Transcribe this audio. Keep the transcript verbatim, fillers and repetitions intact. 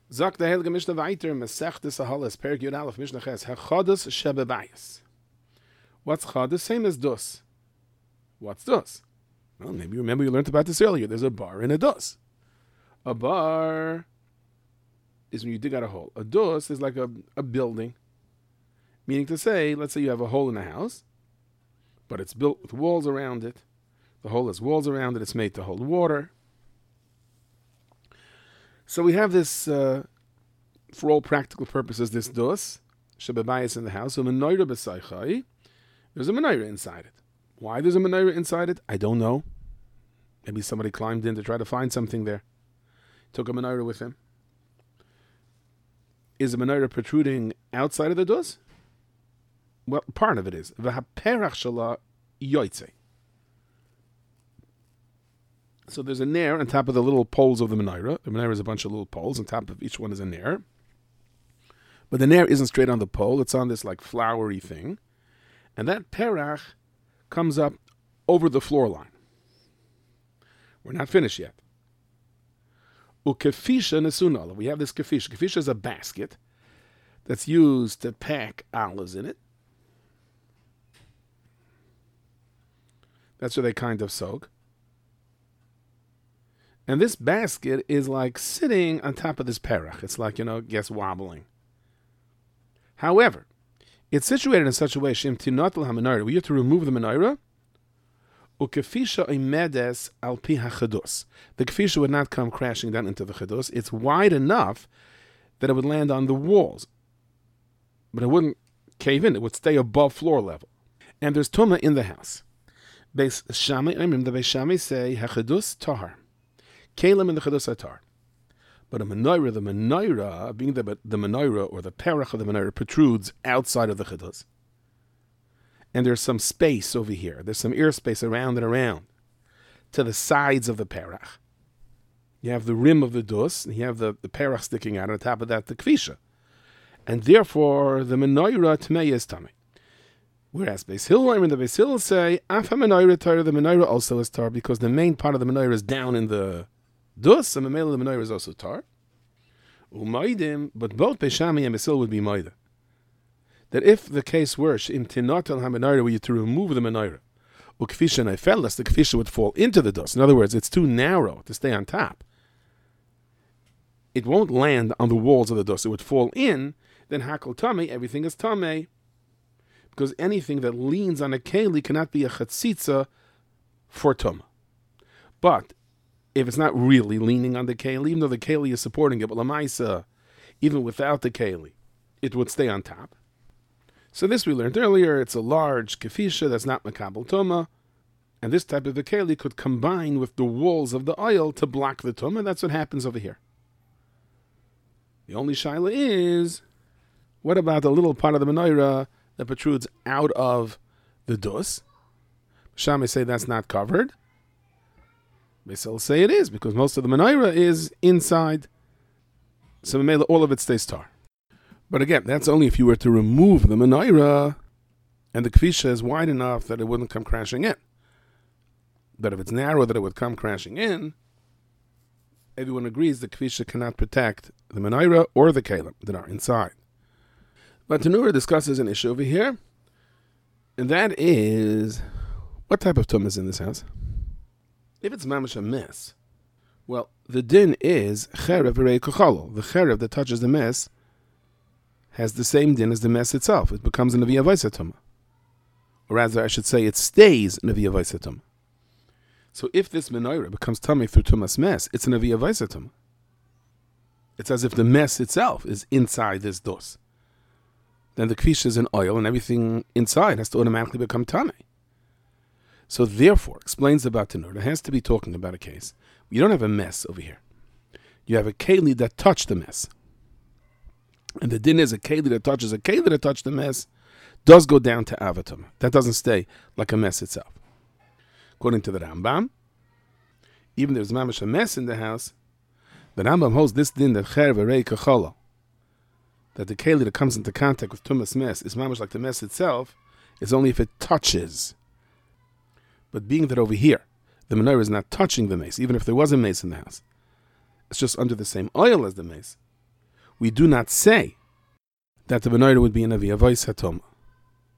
Sagt der Heilige Mishnah weiter, Masechtes Ahalas, Perek Yud Aleph, Mishnah Ches, Hachadas Shebebayis. What's Chadas? Same as Dus. What's Dus? Well, maybe you remember you learned about this earlier. There's a bar and a Dus. A bar is when you dig out a hole. A Dus is like a, a building. Meaning to say, let's say you have a hole in a house, but it's built with walls around it. The hole has walls around it. It's made to hold water. So we have this, uh, for all practical purposes, this Dus, Shebebayis in the house, a menorah b'saychai. There's a menorah inside it. Why there's a menorah inside it, I don't know. Maybe somebody climbed in to try to find something there. Took a menorah with him. Is the menorah protruding outside of the Dus? Well, part of it is. V'haperach shala yoytze. So there's a nair on top of the little poles of the menorah. The menorah is a bunch of little poles. On top of each one is a nair. But the nair isn't straight on the pole. It's on this like flowery thing. And that perach comes up over the floor line. We're not finished yet. Ukefisha nesunala. We have this kefisha. Kefisha is a basket that's used to pack olives in it. That's where they kind of soak. And this basket is like sitting on top of this perach. It's like, you know, gets wobbling. However, it's situated in such a way, Shem tinatel ha-menorah, we have to remove the menorah. Ukefisha imedes al pi ha-chedus. The kefisha would not come crashing down into the chedus. It's wide enough that it would land on the walls. But it wouldn't cave in. It would stay above floor level. And there's tumah in the house. Beis Shammai, the Beis Shammai say, ha-chedus tahar. Kalim in the chedus atar. But a menorah, the menorah, being the, the menorah or the perach of the menorah, protrudes outside of the chedus. And there's some space over here. There's some airspace around and around to the sides of the perach. You have the rim of the dus, and you have the, the perach sticking out. On top of that, the kfisha. And therefore, the menorah tmei is tamei. Whereas Beis Hillel and the Beis Hillel say, Af ha-menorah tar, the menorah also is tar, because the main part of the menorah is down in the Dus, and the menorah is also tar. Umaydim, but both Beis Shammai and Beis Hillel would be maida. That if the case were im tinatel ha-menorah, were you to remove the menorah, ukfisha neifelas, the kfisha would fall into the Dus. In other words, it's too narrow to stay on top. It won't land on the walls of the Dus. It would fall in. Then hakol tamei, everything is tamei, because anything that leans on a keli cannot be a chatzitza for tumah. But if it's not really leaning on the keli, even though the keli is supporting it, but lamaisa, even without the keli, it would stay on top. So this we learned earlier. It's a large kefisha that's not makabel tumah, and this type of a keli could combine with the walls of the oil to block the tumah. That's what happens over here. The only shaila is, what about the little part of the menorah that protrudes out of the dus? Shammai say that's not covered. Beis Hillel say it is, because most of the menorah is inside. So all of it stays tar. But again, that's only if you were to remove the menorah and the kfisha is wide enough that it wouldn't come crashing in. But if it's narrow that it would come crashing in, everyone agrees the kfisha cannot protect the menorah or the kalim that are inside. But Tanura discusses an issue over here, and that is, what type of tumah is in this house? If it's mamash a mess, well, the din is cherev v'rei kachalol. The cherev that touches the mess has the same din as the mess itself. It becomes a nevi avaisa tumah. Or rather, I should say, it stays nevi avaisa tumah. So if this menorah becomes tummy through tumas mess, it's a nevi avaisa tumah. It's as if the mess itself is inside this dos. Then the kfisha is in oil, and everything inside has to automatically become tummy. So therefore, explains about Tanur, it has to be talking about a case. You don't have a mess over here. You have a keli that touched the mess. And the din is a keli that touches a keli that touched the mess does go down to avatum. That doesn't stay like a mess itself. According to the Rambam, even if there's mamash a mess in the house, the Rambam holds this din that cher v'rei kachala, that the keli that comes into contact with tumas mess is mamash like the mess itself, is only if it touches. But being that over here, the menorah is not touching the mace, even if there was a mace in the house, it's just under the same oil as the mace. we do not say that the menorah would be in a via voice hatoma.